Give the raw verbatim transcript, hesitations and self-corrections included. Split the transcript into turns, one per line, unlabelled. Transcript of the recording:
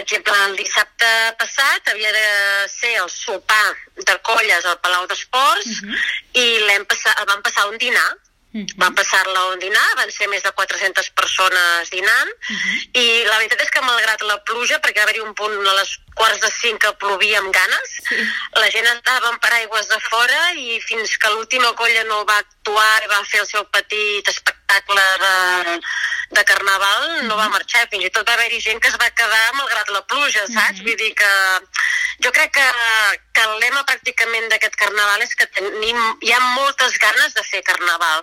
exemple, el dissabte passat havia de ser el sopar de colles al Palau d'Esports uh-huh. i l'hem passat, el vam passar un dinar. Uh-huh. Vam passar-la un dinar, van ser més de quatre-centes persones dinant uh-huh. i la veritat és que malgrat la pluja, perquè va haver-hi un punt a les quarts de cinc que plovia amb ganes, sí. La gent estava amb paraigües de fora i fins que l'última colla no va actuar i va fer el seu petit espectacle de, de carnaval, uh-huh. no va marxar. Fins i tot va haver-hi gent que es va quedar malgrat la pluja, saps? Uh-huh. Vull dir que jo crec que, que el lema pràcticament d'aquest carnaval és que tenim, hi ha moltes ganes de fer carnaval.